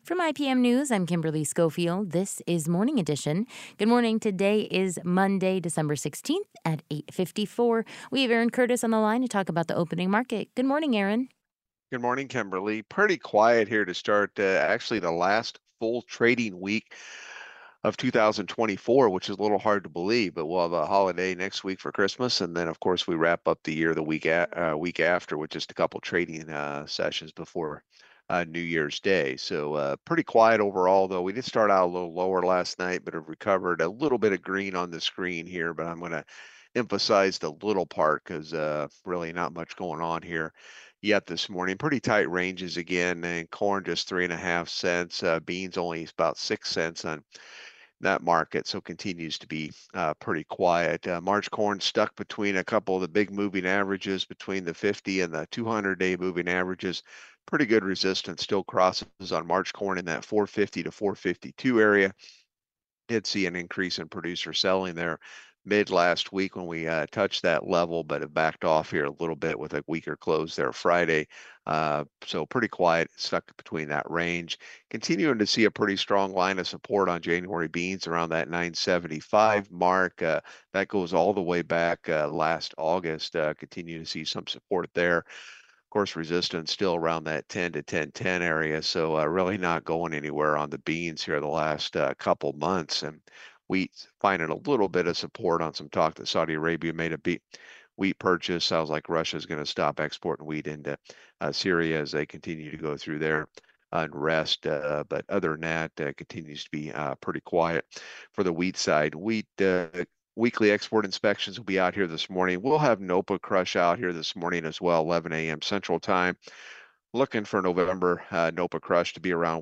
From IPM News, I'm Kimberly Schofield. This is Morning Edition. Good morning. Today is Monday, December 16th at 8:54. We have Aaron Curtis on the line to talk about the opening market. Good morning, Aaron. Good morning, Kimberly. Pretty quiet here to start actually the last full trading week of 2024, which is a little hard to believe, but we'll have a holiday next week for Christmas. And then, of course, we wrap up the year the week after with just a couple trading sessions before New Year's Day. So pretty quiet overall, though. We did start out a little lower last night, but have recovered a little bit of green on the screen here. But I'm going to emphasize the little part because really not much going on here yet this morning. Pretty tight ranges again, and corn just 3.5 cents. Beans only about 6 cents on that market, so continues to be pretty quiet. March corn stuck between a couple of the big moving averages, between the 50 and the 200-day moving averages. Pretty good resistance still crosses on March corn in that 450 to 452 area. Did see an increase in producer selling there mid last week when we touched that level, but have backed off here a little bit with a weaker close there Friday. So pretty quiet, stuck between that range. Continuing to see a pretty strong line of support on January beans around that 975 mark. That goes all the way back last August. Continue to see some support there. Of course, resistance still around that 10 to 1010 area. So really not going anywhere on the beans here the last couple months. And wheat finding a little bit of support on some talk that Saudi Arabia made a wheat purchase. Sounds like Russia's going to stop exporting wheat into Syria as they continue to go through their unrest. But other than that, continues to be pretty quiet for the wheat side. Wheat weekly export inspections will be out here this morning. We'll have NOPA crush out here this morning as well, 11 a.m. Central Time. Looking for November NOPA crush to be around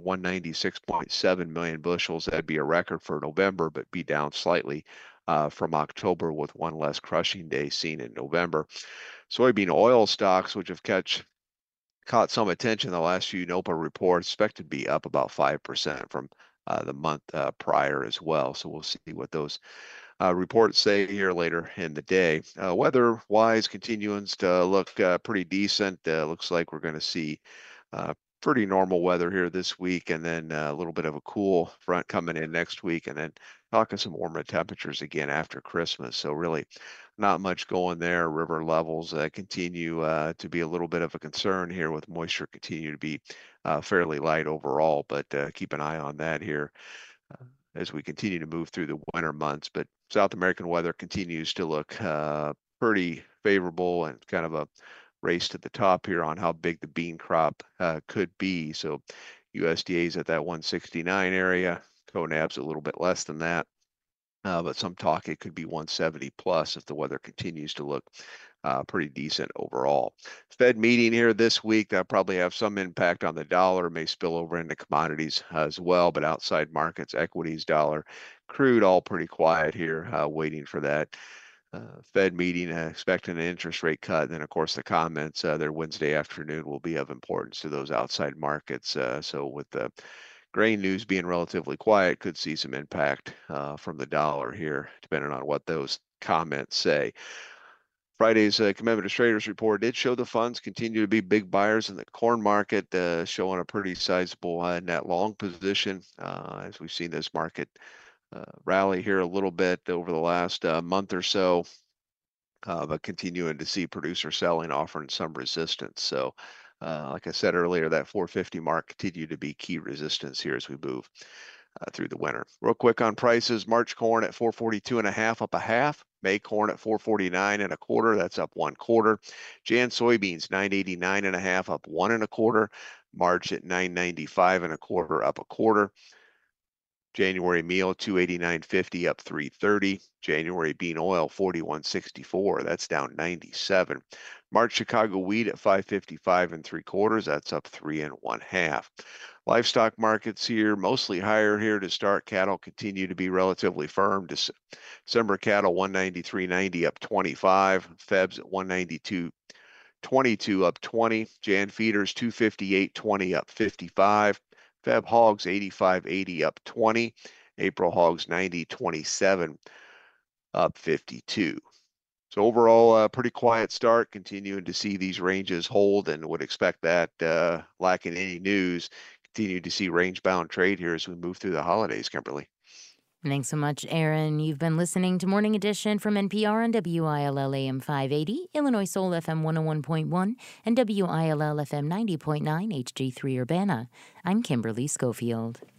196.7 million bushels. That'd be a record for November, but be down slightly from October with one less crushing day seen in November. Soybean oil stocks, which have caught some attention in the last few NOPA reports, expected to be up about 5% from the month prior as well. So we'll see what those reports say here later in the day. Weather-wise, continuing to look pretty decent. Looks like we're going to see pretty normal weather here this week, and then a little bit of a cool front coming in next week, and then talking some warmer temperatures again after Christmas. So really not much going there. River levels continue to be a little bit of a concern here, with moisture continue to be fairly light overall, but keep an eye on that here as we continue to move through the winter months. But South American weather continues to look pretty favorable, and kind of a race to the top here on how big the bean crop could be. So USDA's at that 169 area, CONAB's a little bit less than that. But some talk it could be 170 plus if the weather continues to look pretty decent overall. Fed meeting here this week, that'll probably have some impact on the dollar, may spill over into commodities as well, but outside markets, equities, dollar, crude, all pretty quiet here, waiting for that Fed meeting, expecting an interest rate cut. And then, of course, the comments there Wednesday afternoon will be of importance to those outside markets. So with the grain news being relatively quiet, could see some impact from the dollar here, depending on what those comments say. Friday's Commemorative Traders report did show the funds continue to be big buyers in the corn market, showing a pretty sizable net long position as we've seen this market rally here a little bit over the last month or so, but continuing to see producer selling offering some resistance. So like I said earlier, that 450 mark continued to be key resistance here as we move through the winter. Real quick on prices, March corn at 442 and a half, up a half. May corn at 449 and a quarter, that's up 1/4. Jan soybeans 989 and a half, up 1 1/4. March at 995 and a quarter, up 1/4. January meal 289.50, up 330. January bean oil 41.64, that's down 97. March Chicago wheat at 555 and 3/4, that's up 3 1/2. Livestock markets here mostly higher here to start. Cattle continue to be relatively firm. December cattle 193.90, up 25. Febs at 192.22, up 20. Jan feeders 258.20, up 55. Feb hogs 85.80, up 20. April hogs 90.27, up 52. So overall, pretty quiet start, continuing to see these ranges hold, and would expect that, lacking any news, continue to see range-bound trade here as we move through the holidays, Kimberly. Thanks so much, Aaron. You've been listening to Morning Edition from NPR on WILL AM 580, Illinois Soul FM 101.1, and WILL FM 90.9 HD3 Urbana. I'm Kimberly Schofield.